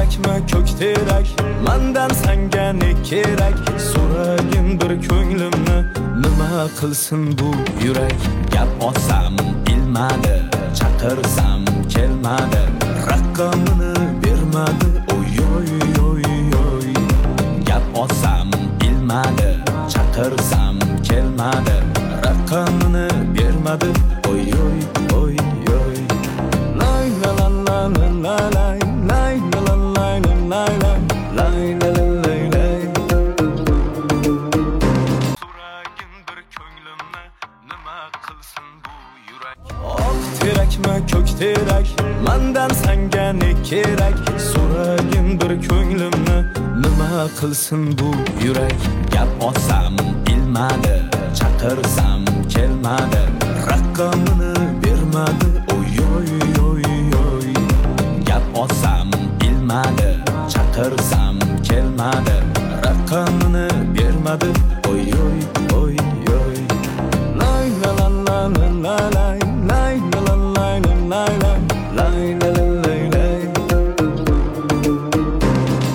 terakmi ko'k terak, mendan senga ne kerak? So'ragin bir ko'nglimni, nima qilsin bu yurak? Gap olsam bilmadi, chaqirsam kelmadi, raqamini bermadi. Oy oy oy oy. Gap olsam bilmadi, chaqirsam kelmadi, raqamini bermadi. Oy oy oy oy. Lay la la la la la lay la la la la la lay la la la lay. So'ragin bir ko'nglimni, nima qilsin bu yurak? Oq terakmi ko'k terak, mendan senga ne kerak? So'ragin bir ko'nglimni, nima qilsin bu yurak? Gap olsam bilmadi, chaqirsam kelmadi, raqamini bermadi. Oy oy oy oy. Gap olsam bilmadi, chaqirsam kelmadi, raqamini bermadi. Oy oy oy oy. Lay la la la la la lay la la la la la la.